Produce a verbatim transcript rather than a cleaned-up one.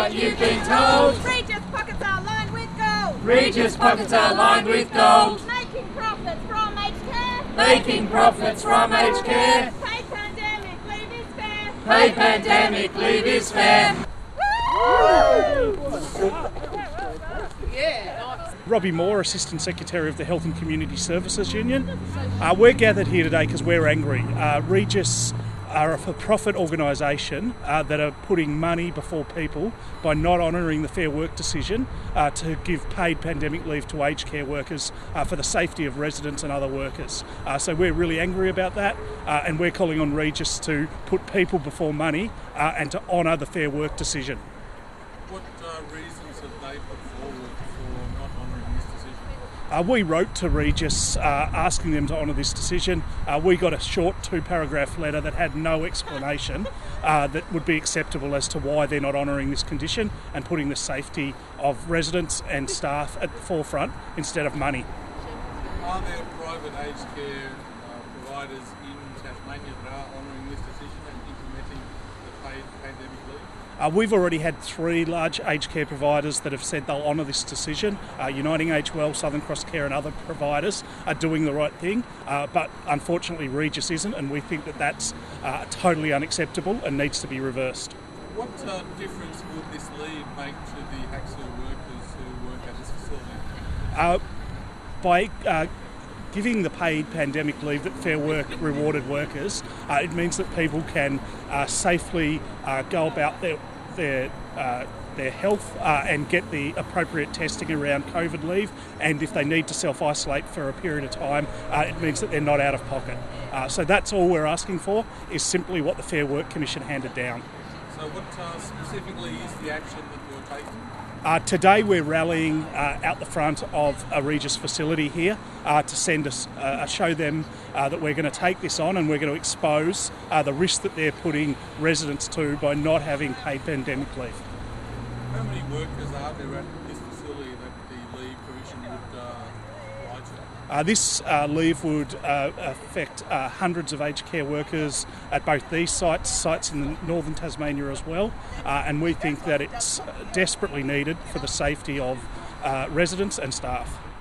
what you've been told. Regis pockets are lined with gold. Regis pockets are lined with gold. Making profits from aged care. Making profits from aged care. Paid pandemic leave is fair. Paid pandemic leave is fair. Robbie Moore, Assistant Secretary of the Health and Community Services Union. Uh, we're gathered here today because we're angry. Uh, Regis are a for-profit organisation uh, that are putting money before people by not honouring the Fair Work decision uh, to give paid pandemic leave to aged care workers uh, for the safety of residents and other workers. Uh, so we're really angry about that, uh, and we're calling on Regis to put people before money uh, and to honour the Fair Work decision. What uh, reasons have they put forward for not honouring this decision? Uh, we wrote to Regis uh, asking them to honour this decision. Uh, we got a short two-paragraph letter that had no explanation uh, that would be acceptable as to why they're not honouring this condition and putting the safety of residents and staff at the forefront instead of money. Are there private aged care uh, providers in Tasmania that are honouring this decision and implementing the paid pandemic leave? Uh, we've already had three large aged care providers that have said they'll honour this decision. Uh, Uniting Aged Well, Southern Cross Care and other providers are doing the right thing, uh, but unfortunately Regis isn't, and we think that that's uh, totally unacceptable and needs to be reversed. What uh, difference would this leave make to the HACSU workers who work at this facility? Uh, by uh, giving the paid pandemic leave that Fair Work rewarded workers, uh, it means that people can uh, safely uh, go about their their uh, their health uh, and get the appropriate testing around COVID leave, and if they need to self-isolate for a period of time, uh, it means that they're not out of pocket. Uh, so that's all we're asking for, is simply what the Fair Work Commission handed down. So what uh, specifically is the action that you're taking? Uh, today we're rallying uh, out the front of a Regis facility here uh, to send us, uh, show them uh, that we're going to take this on, and we're going to expose uh, the risk that they're putting residents to by not having paid pandemic leave. How many workers are there at this facility that the leave provision would uh, apply to? Uh, this uh, leave would uh, affect uh, hundreds of aged care workers at both these sites, sites in the northern Tasmania as well, uh, and we think that it's desperately needed for the safety of uh, residents and staff.